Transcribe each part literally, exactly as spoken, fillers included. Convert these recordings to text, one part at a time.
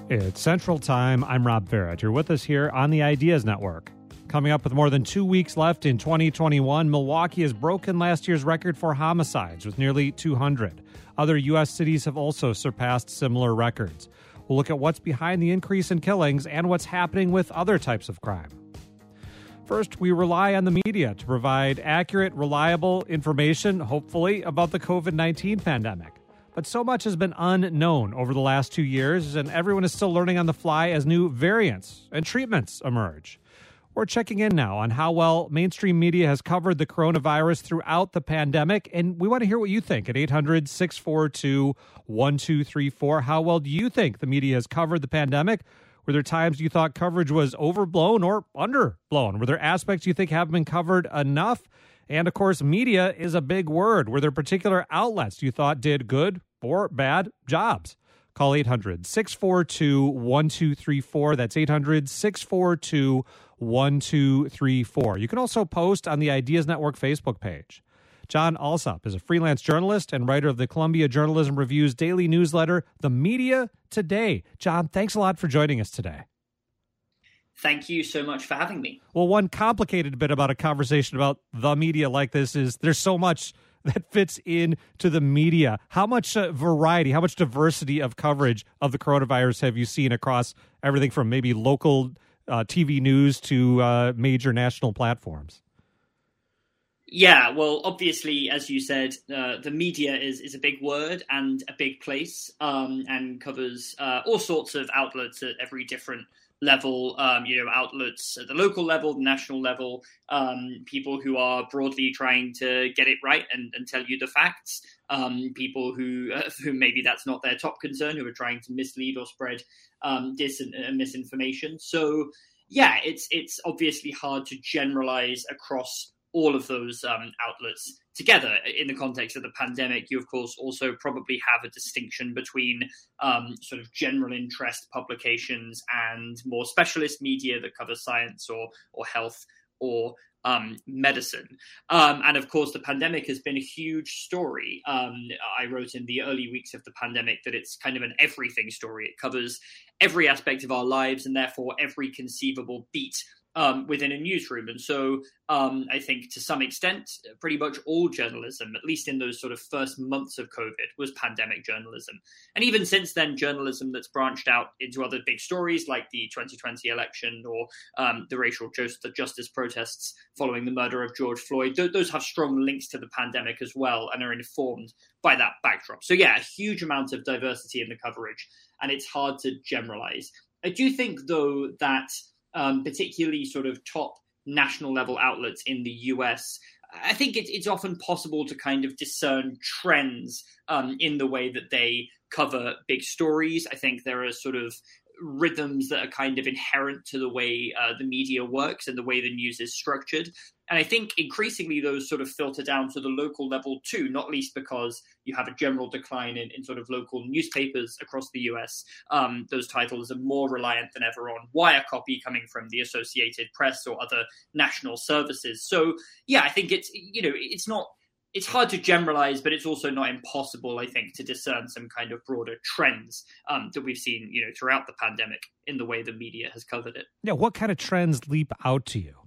It's Central Time. I'm Rob Barrett. You're with us here on the Ideas Network. Coming up with more than two weeks left in twenty twenty-one, Milwaukee has broken last year's record for homicides with nearly two hundred. Other U S cities have also surpassed similar records. We'll look at what's behind the increase in killings and what's happening with other types of crime. First, we rely on the media to provide accurate, reliable information, hopefully, about the covid nineteen pandemic. But so much has been unknown over the last two years, and everyone is still learning on the fly as new variants and treatments emerge. We're checking in now on how well mainstream media has covered the coronavirus throughout the pandemic, and we want to hear what you think at eight hundred, six four two, one two three four. How well do you think the media has covered the pandemic? Were there times you thought coverage was overblown or underblown? Were there aspects you think haven't been covered enough? And, of course, media is a big word. Were there particular outlets you thought did good or bad jobs? Call eight hundred, six four two, one two three four. That's eight hundred, six four two, one two three four. You can also post on the Ideas Network Facebook page. John Alsop is a freelance journalist and writer of the Columbia Journalism Review's daily newsletter, The Media Today. John, thanks a lot for joining us today. Thank you so much for having me. Well, one complicated bit about a conversation about the media like this is there's so much that fits into the media. How much uh, variety, how much diversity of coverage of the coronavirus have you seen across everything from maybe local uh, T V news to uh, major national platforms? Yeah, well, obviously, as you said, uh, the media is, is a big word and a big place um, and covers uh, all sorts of outlets at every different level, um, you know, outlets at the local level, the national level, um, people who are broadly trying to get it right and, and tell you the facts, um, people who, uh, who maybe that's not their top concern, who are trying to mislead or spread um, dis and uh, misinformation. So, yeah, it's it's obviously hard to generalize across all of those um, outlets together. In the context of the pandemic, you, of course, also probably have a distinction between um, sort of general interest publications and more specialist media that covers science or or health or um, medicine. Um, and, of course, the pandemic has been a huge story. Um, I wrote in the early weeks of the pandemic that it's kind of an everything story. It covers every aspect of our lives and, therefore, every conceivable beat Um, within a newsroom. And so um, I think to some extent, pretty much all journalism, at least in those sort of first months of COVID, was pandemic journalism. And even since then, journalism that's branched out into other big stories like the twenty twenty election or um, the racial justice protests following the murder of George Floyd, th- those have strong links to the pandemic as well and are informed by that backdrop. So yeah, a huge amount of diversity in the coverage, and it's hard to generalize. I do think, though, that Um, particularly sort of top national level outlets in the U S, I think it, it's often possible to kind of discern trends um, in the way that they cover big stories. I think there are sort of rhythms that are kind of inherent to the way uh, the media works and the way the news is structured. And I think increasingly those sort of filter down to the local level too, not least because you have a general decline in, in sort of local newspapers across the U S. Um, those titles are more reliant than ever on wire copy coming from the Associated Press or other national services. So, yeah, I think it's, you know, it's not, it's hard to generalize, but it's also not impossible, I think, to discern some kind of broader trends um, that we've seen, you know, throughout the pandemic in the way the media has covered it. Yeah, what kind of trends leap out to you?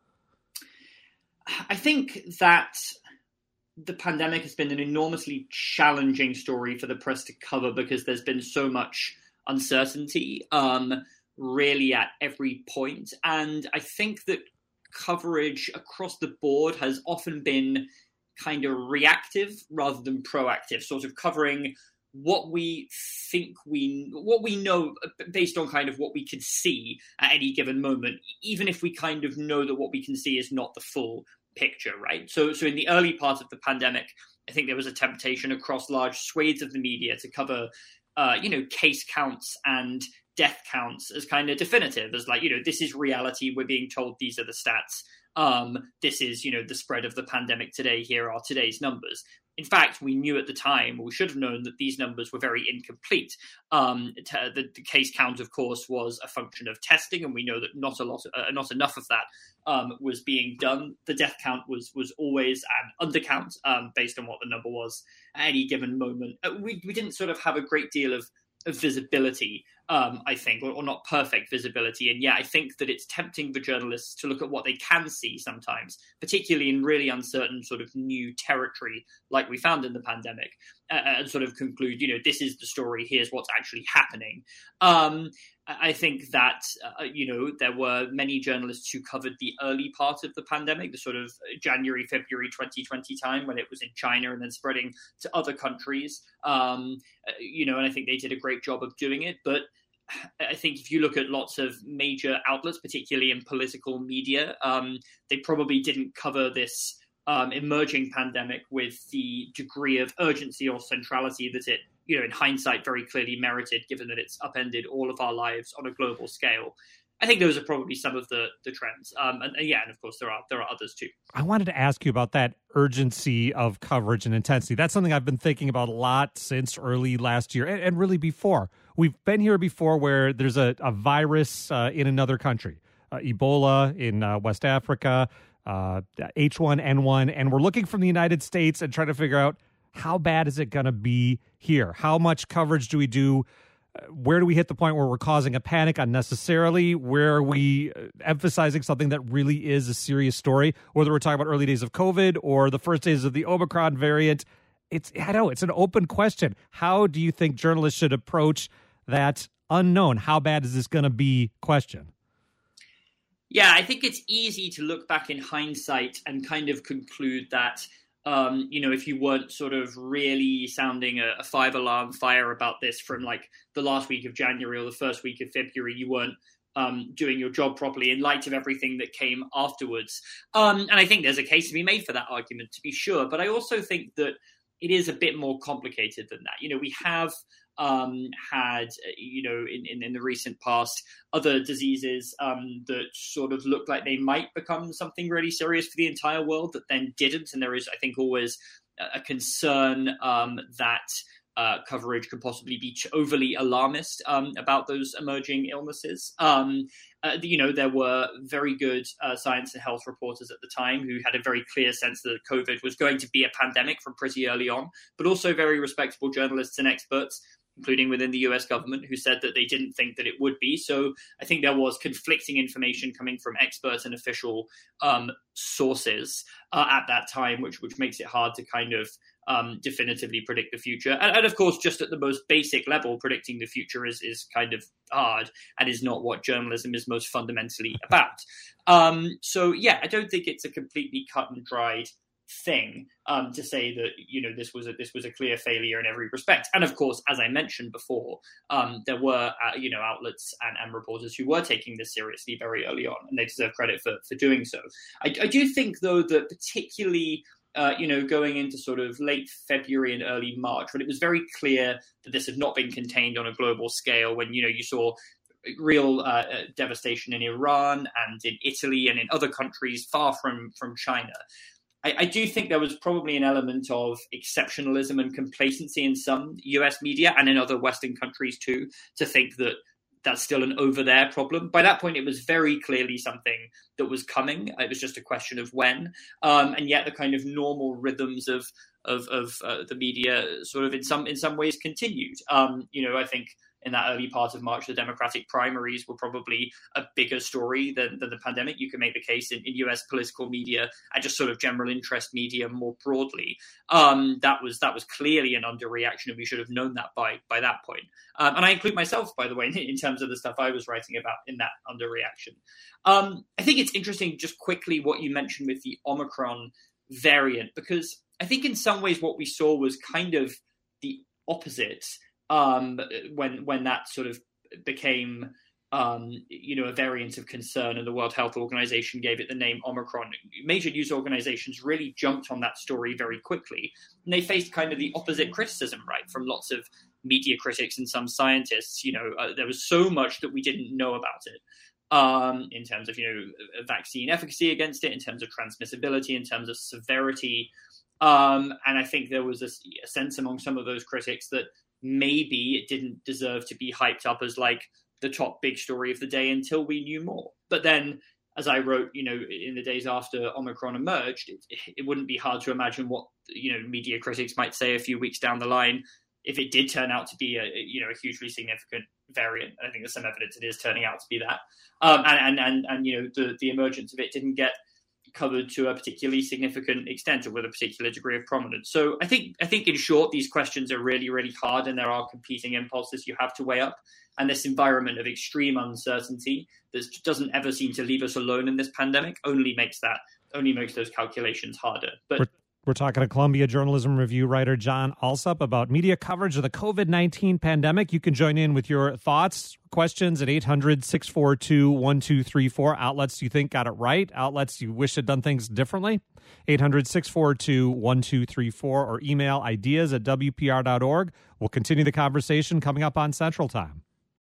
I think that the pandemic has been an enormously challenging story for the press to cover because there's been so much uncertainty, um, really at every point. And I think that coverage across the board has often been kind of reactive rather than proactive, sort of covering what we think we, what we know based on kind of what we can see at any given moment, even if we kind of know that what we can see is not the full picture, right? So, so in the early part of the pandemic, I think there was a temptation across large swathes of the media to cover, uh, you know, case counts and death counts as kind of definitive, as like, you know, this is reality. We're being told these are the stats. Um, this is, you know, the spread of the pandemic today. Here are today's numbers. In fact, we knew at the time, or we should have known, that these numbers were very incomplete. Um, t- the, the case count, of course, was a function of testing, and we know that not a lot, uh, not enough of that um, was being done. The death count was was always an undercount um, based on what the number was at any given moment. Uh, we we didn't sort of have a great deal of of visibility, um, I think, or, or not perfect visibility. And yeah, I think that it's tempting for journalists to look at what they can see sometimes, particularly in really uncertain sort of new territory like we found in the pandemic, uh, and sort of conclude, you know, this is the story, here's what's actually happening. Um, I think that, uh, you know, there were many journalists who covered the early part of the pandemic, the sort of January, February twenty twenty time when it was in China and then spreading to other countries, um, you know, and I think they did a great job of doing it. But I think if you look at lots of major outlets, particularly in political media, um, they probably didn't cover this um, emerging pandemic with the degree of urgency or centrality that it, you know, in hindsight, very clearly merited, given that it's upended all of our lives on a global scale. I think those are probably some of the the trends. Um, and, and yeah, and of course, there are there are others too. I wanted to ask you about that urgency of coverage and intensity. That's something I've been thinking about a lot since early last year, and, and really before. We've been here before where there's a, a virus uh, in another country, uh, Ebola in uh, West Africa, uh, H one N one, and we're looking from the United States and trying to figure out, how bad is it going to be here? How much coverage do we do? Where do we hit the point where we're causing a panic unnecessarily? Where are we emphasizing something that really is a serious story? Whether we're talking about early days of COVID or the first days of the Omicron variant, it's I know it's an open question. How do you think journalists should approach that unknown, how bad is this going to be question? Yeah, I think it's easy to look back in hindsight and kind of conclude that Um, you know, if you weren't sort of really sounding a, a five alarm fire about this from like the last week of January or the first week of February, you weren't um, doing your job properly in light of everything that came afterwards. Um, and I think there's a case to be made for that argument, to be sure. But I also think that it is a bit more complicated than that. You know, we have um, had, you know, in, in, in the recent past, other diseases um, that sort of looked like they might become something really serious for the entire world that then didn't. And there is, I think, always a concern um, that uh, coverage could possibly be overly alarmist um, about those emerging illnesses. Um, uh, you know, there were very good uh, science and health reporters at the time who had a very clear sense that COVID was going to be a pandemic from pretty early on, but also very respectable journalists and experts, including within the U S government, who said that they didn't think that it would be. So I think there was conflicting information coming from experts and official um, sources uh, at that time, which which makes it hard to kind of um, definitively predict the future. And, and of course, just at the most basic level, predicting the future is, is kind of hard and is not what journalism is most fundamentally about. Um, so yeah, I don't think it's a completely cut and dried thing um, to say that, you know, this was a this was a clear failure in every respect. And of course, as I mentioned before, um, there were uh, you know outlets and, and reporters who were taking this seriously very early on, and they deserve credit for for doing so. I, I do think, though, that particularly uh, you know going into sort of late February and early March, when it was very clear that this had not been contained on a global scale, when you know you saw real uh, devastation in Iran and in Italy and in other countries far from from China. I, I do think there was probably an element of exceptionalism and complacency in some U S media and in other Western countries too, to think that that's still an over there problem. By that point, it was very clearly something that was coming. It was just a question of when. Um, and yet the kind of normal rhythms of of, of uh, the media sort of in some in some ways continued. Um, you know, I think in that early part of March, the Democratic primaries were probably a bigger story than, than the pandemic. You can make the case in, in U S political media and just sort of general interest media more broadly. Um, that was that was clearly an underreaction, and we should have known that by by that point. Um, and I include myself, by the way, in, in terms of the stuff I was writing about in that underreaction. Um, I think it's interesting, just quickly, what you mentioned with the Omicron variant, because I think in some ways what we saw was kind of the opposite. Um, when when that sort of became, um, you know, a variant of concern, and the World Health Organization gave it the name Omicron, major news organizations really jumped on that story very quickly, and they faced kind of the opposite criticism, right, from lots of media critics and some scientists. You know, uh, there was so much that we didn't know about it. Um, in terms of, you know, vaccine efficacy against it, in terms of transmissibility, in terms of severity. Um, and I think there was a, a sense among some of those critics that maybe it didn't deserve to be hyped up as like the top big story of the day until we knew more. But then, as I wrote, you know, in the days after Omicron emerged, it, it wouldn't be hard to imagine what, you know, media critics might say a few weeks down the line if it did turn out to be a, you know, a hugely significant variant. I think there's some evidence it is turning out to be that. Um, and, and, and, and, you know, the, the emergence of it didn't get covered to a particularly significant extent or with a particular degree of prominence. So I think, I think in short, these questions are really, really hard, and there are competing impulses you have to weigh up. And this environment of extreme uncertainty that doesn't ever seem to leave us alone in this pandemic only makes that, only makes those calculations harder. But We're- We're talking to Columbia Journalism Review writer John Alsup about media coverage of the COVID nineteen pandemic. You can join in with your thoughts, questions at eight hundred, six four two, one two three four. Outlets you think got it right, outlets you wish had done things differently. eight hundred, six four two, one two three four, or email ideas at W P R dot org. We'll continue the conversation coming up on Central Time.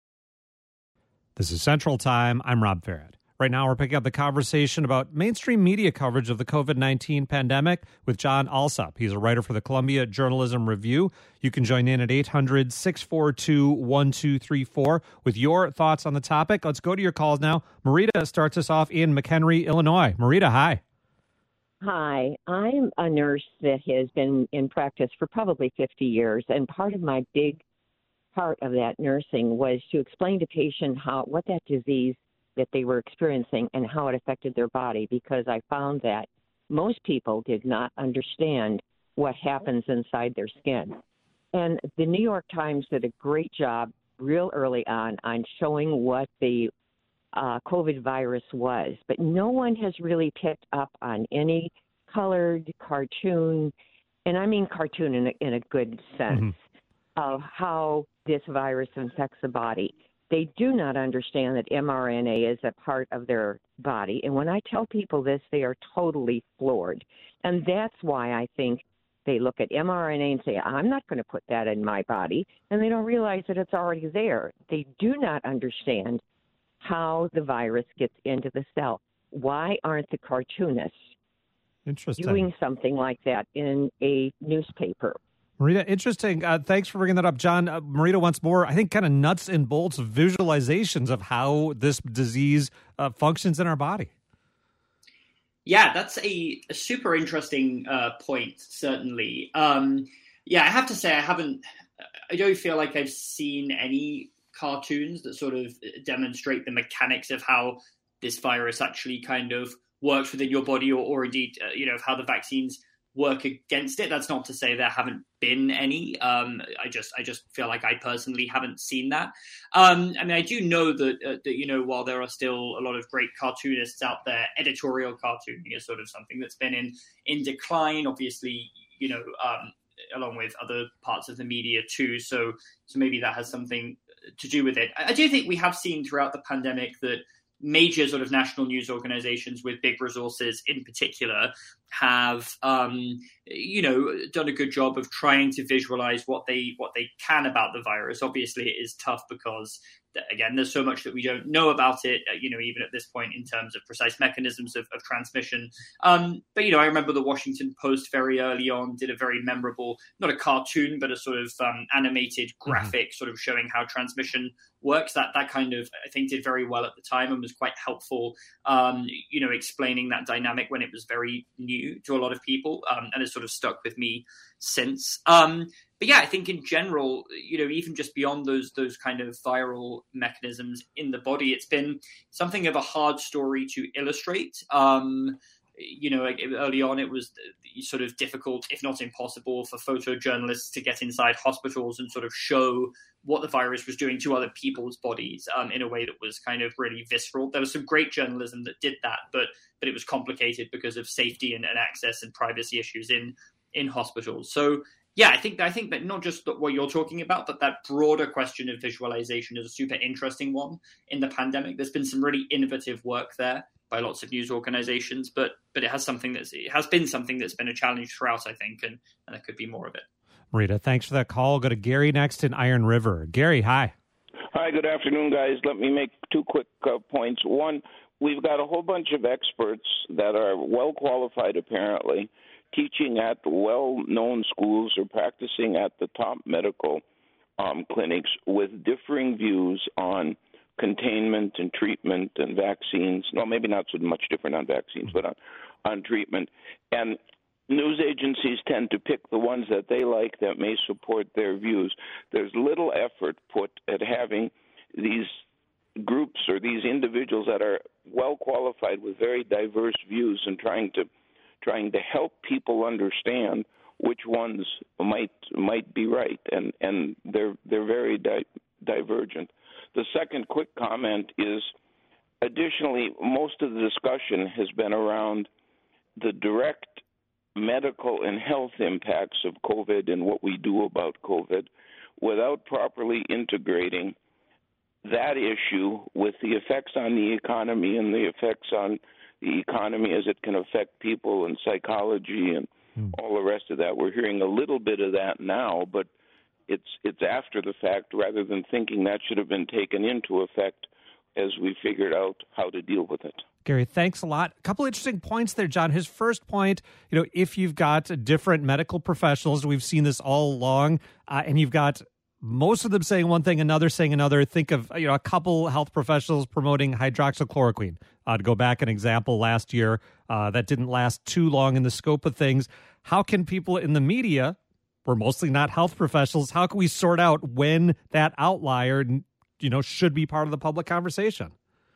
This is Central Time. I'm Rob Farrett. Right now, we're picking up the conversation about mainstream media coverage of the COVID nineteen pandemic with John Alsup. He's a writer for the Columbia Journalism Review. You can join in at eight hundred, six four two, one two three four with your thoughts on the topic. Let's go to your calls now. Marita starts us off in McHenry, Illinois. Marita, hi. Hi, I'm a nurse that has been in practice for probably fifty years, and part of my big part of that nursing was to explain to patients how what that disease that they were experiencing and how it affected their body, because I found that most people did not understand what happens inside their skin. And the New York Times did a great job real early on on showing what the uh, COVID virus was, but no one has really picked up on any colored cartoon, and I mean cartoon in a, in a good sense, mm-hmm. of how this virus infects the body. They do not understand that mRNA is a part of their body. And when I tell people this, they are totally floored. And that's why I think they look at mRNA and say, I'm not going to put that in my body. And they don't realize that it's already there. They do not understand how the virus gets into the cell. Why aren't the cartoonists Interesting. doing something like that in a newspaper? Marita, interesting. Uh, thanks for bringing that up, John. Uh, Marita wants more, I think, kind of nuts and bolts visualizations of how this disease uh, functions in our body. Yeah, that's a, a super interesting uh, point, certainly. Um, yeah, I have to say I haven't, I don't feel like I've seen any cartoons that sort of demonstrate the mechanics of how this virus actually kind of works within your body, or, or indeed, uh, you know, how the vaccines work against it. That's not to say there haven't been any. Um, I just, I just feel like I personally haven't seen that. Um, I mean, I do know that, uh, that, you know, while there are still a lot of great cartoonists out there, editorial cartooning is sort of something that's been in, in decline, obviously, you know, um, along with other parts of the media too. So, so maybe that has something to do with it. I, I do think we have seen throughout the pandemic that major sort of national news organizations with big resources in particular have, um, you know, done a good job of trying to visualize what they what they can about the virus. Obviously, it is tough because, again, there's so much that we don't know about it, you know, even at this point in terms of precise mechanisms of, of transmission. Um, but, you know, I remember the Washington Post very early on did a very memorable, not a cartoon, but a sort of um, animated graphic mm-hmm. sort of showing how transmission works. That that kind of, I think, did very well at the time and was quite helpful, um, you know, explaining that dynamic when it was very new to a lot of people, um, and has sort of stuck with me since. Um, but yeah, I think in general, you know, even just beyond those those kind of viral mechanisms in the body, it's been something of a hard story to illustrate. Um, you know, early on, it was sort of difficult, if not impossible, for photojournalists to get inside hospitals and sort of show what the virus was doing to other people's bodies um, in a way that was kind of really visceral. There was some great journalism that did that, but but it was complicated because of safety and, and access and privacy issues in in hospitals. So yeah, I think I think that not just what you're talking about, but that broader question of visualization is a super interesting one in the pandemic. There's been some really innovative work there by lots of news organizations, but but it has something that's it has been something that's been a challenge throughout, I think, and, and there could be more of it. Marita, thanks for that call. We'll go to Gary next in Iron River. Gary, hi. Hi, good afternoon, guys. Let me make two quick uh, points. One, we've got a whole bunch of experts that are well qualified, apparently, teaching at well-known schools or practicing at the top medical um, clinics with differing views on containment and treatment and vaccines. No, maybe not so much different on vaccines, but on, on treatment. And news agencies tend to pick the ones that they like that may support their views. There's little effort put at having these groups or these individuals that are well qualified with very diverse views and trying to trying to help people understand which ones might might be right, and and they're they're very di- divergent. The second quick comment is, additionally, most of the discussion has been around the direct medical and health impacts of COVID and what we do about COVID, without properly integrating that issue with the effects on the economy and the effects on the economy as it can affect people and psychology and mm. all the rest of that. We're hearing a little bit of that now, but it's it's after the fact rather than thinking that should have been taken into effect as we figured out how to deal with it. Gary, thanks a lot. A couple interesting points there, John. His first point, you know, if you've got different medical professionals, we've seen this all along, uh, and you've got most of them saying one thing, another saying another. Think of, you know, a couple health professionals promoting hydroxychloroquine. Uh, to go back an example last year, uh, that didn't last too long in the scope of things. How can people in the media, we're mostly not health professionals, how can we sort out when that outlier, you know, should be part of the public conversation?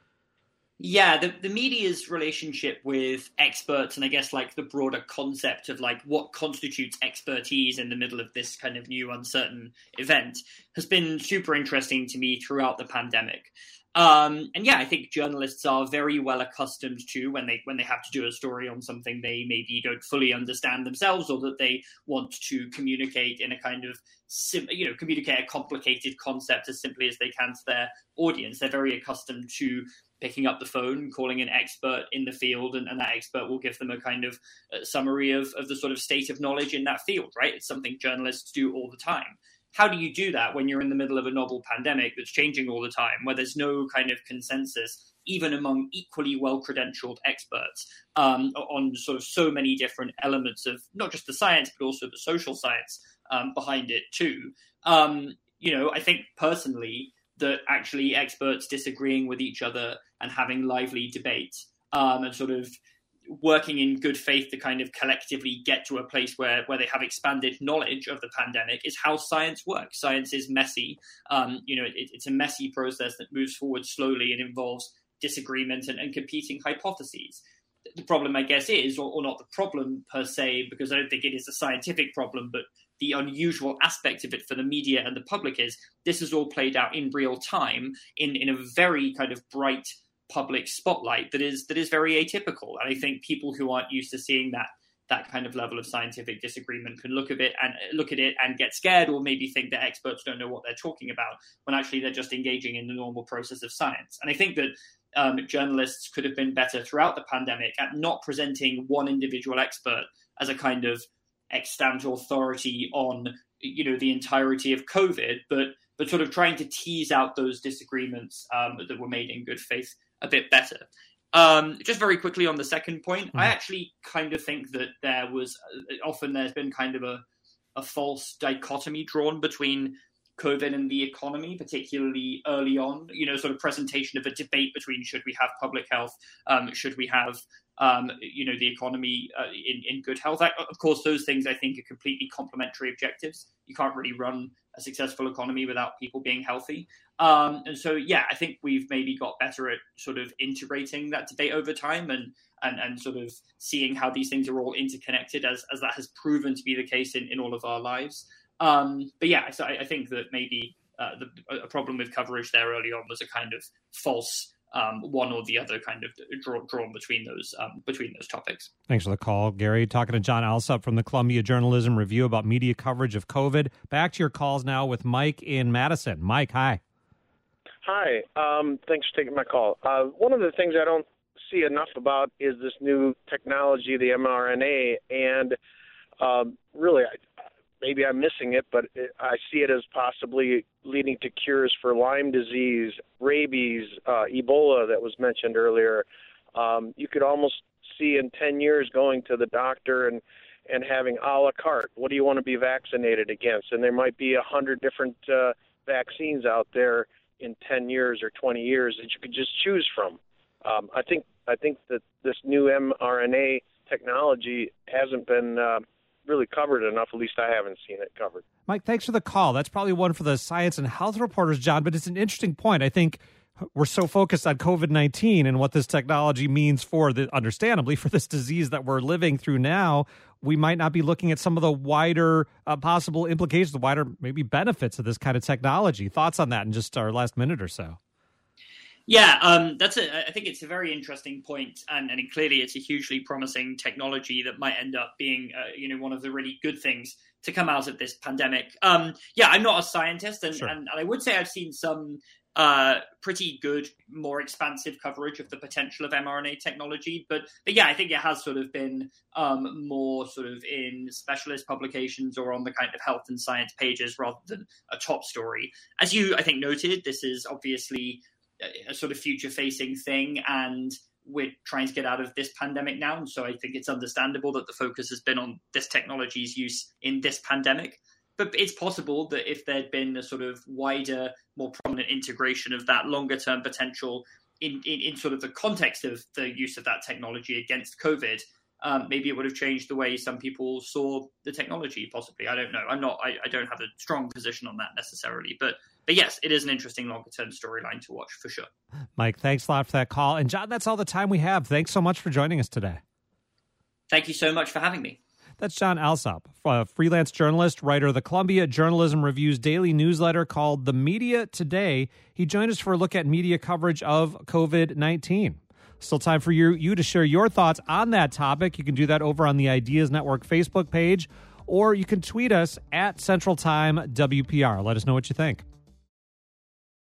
Yeah, the, the media's relationship with experts and I guess like the broader concept of like what constitutes expertise in the middle of this kind of new uncertain event has been super interesting to me throughout the pandemic. Um, and yeah, I think journalists are very well accustomed to when they when they have to do a story on something they maybe don't fully understand themselves, or that they want to communicate in a kind of, sim- you know, communicate a complicated concept as simply as they can to their audience. They're very accustomed to picking up the phone, calling an expert in the field, and, and that expert will give them a kind of uh, summary of, of the sort of state of knowledge in that field, right? It's something journalists do all the time. How do you do that when you're in the middle of a novel pandemic that's changing all the time, where there's no kind of consensus, even among equally well-credentialed experts, um, on sort of so many different elements of not just the science, but also the social science um, behind it too? Um, you know, I think personally that actually experts disagreeing with each other and having lively debate um, and sort of working in good faith to kind of collectively get to a place where, where they have expanded knowledge of the pandemic is how science works. Science is messy. Um, you know, it, it's a messy process that moves forward slowly and involves disagreement and, and competing hypotheses. The problem, I guess, is, or, or not the problem per se, because I don't think it is a scientific problem, but the unusual aspect of it for the media and the public is this is all played out in real time in, in a very kind of bright public spotlight that is that is very atypical. And I think people who aren't used to seeing that that kind of level of scientific disagreement can look at it and look at it and get scared, or maybe think that experts don't know what they're talking about, when actually they're just engaging in the normal process of science. And I think that um, journalists could have been better throughout the pandemic at not presenting one individual expert as a kind of extant authority on, you know, the entirety of COVID, but but sort of trying to tease out those disagreements um, that were made in good faith a bit better. Um, just very quickly on the second point, mm. I actually kind of think that there was often there's been kind of a, a false dichotomy drawn between COVID and the economy, particularly early on, you know, sort of presentation of a debate between should we have public health, um, should we have, um, you know, the economy uh, in, in good health. I, of course, those things I think are completely complementary objectives. You can't really run a successful economy without people being healthy. Um, and so, yeah, I think we've maybe got better at sort of integrating that debate over time and and, and sort of seeing how these things are all interconnected, as, as that has proven to be the case in, in all of our lives. Um, but yeah, so I, I think that maybe uh, the, a problem with coverage there early on was a kind of false um, one or the other kind of draw, drawn between those um, between those topics. Thanks for the call, Gary. Talking to John Alsup from the Columbia Journalism Review about media coverage of COVID. Back to your calls now with Mike in Madison. Mike, hi. Hi. Um, thanks for taking my call. Uh, one of the things I don't see enough about is this new technology, the mRNA, and um, really, I, maybe I'm missing it, but it, I see it as possibly leading to cures for Lyme disease, rabies, uh, Ebola that was mentioned earlier. Um, you could almost see in ten years going to the doctor and, and having a la carte. What do you want to be vaccinated against? And there might be a hundred different uh, vaccines out there in ten years or twenty years that you could just choose from. Um, I think I think that this new mRNA technology hasn't been uh, really covered enough. At least I haven't seen it covered. Mike, thanks for the call. That's probably one for the science and health reporters, John, but it's an interesting point. I think we're so focused on COVID nineteen and what this technology means for the, understandably, for this disease that we're living through now. We might not be looking at some of the wider uh, possible implications, the wider maybe benefits of this kind of technology. Thoughts on that in just our last minute or so? Yeah, um, that's a, I think it's a very interesting point, and, and clearly it's a hugely promising technology that might end up being, uh, you know, one of the really good things to come out of this pandemic. Um, yeah, I'm not a scientist, and, sure. and, and I would say I've seen some uh, pretty good, more expansive coverage of the potential of mRNA technology. But, but yeah, I think it has sort of been um, more sort of in specialist publications or on the kind of health and science pages rather than a top story. As you, I think, noted, this is obviously a sort of future-facing thing, and we're trying to get out of this pandemic now. And so I think it's understandable that the focus has been on this technology's use in this pandemic. But it's possible that if there'd been a sort of wider, more prominent integration of that longer-term potential in, in, in sort of the context of the use of that technology against COVID, um, maybe it would have changed the way some people saw the technology, possibly. I don't know. I'm not, I, I don't have a strong position on that necessarily. But But yes, it is an interesting longer-term storyline to watch, for sure. Mike, thanks a lot for that call. And John, that's all the time we have. Thanks so much for joining us today. Thank you so much for having me. That's John Alsop, a freelance journalist, writer of the Columbia Journalism Review's daily newsletter called The Media Today. He joined us for a look at media coverage of COVID nineteen. Still time for you, you to share your thoughts on that topic. You can do that over on the Ideas Network Facebook page, or you can tweet us at Central Time W P R. Let us know what you think.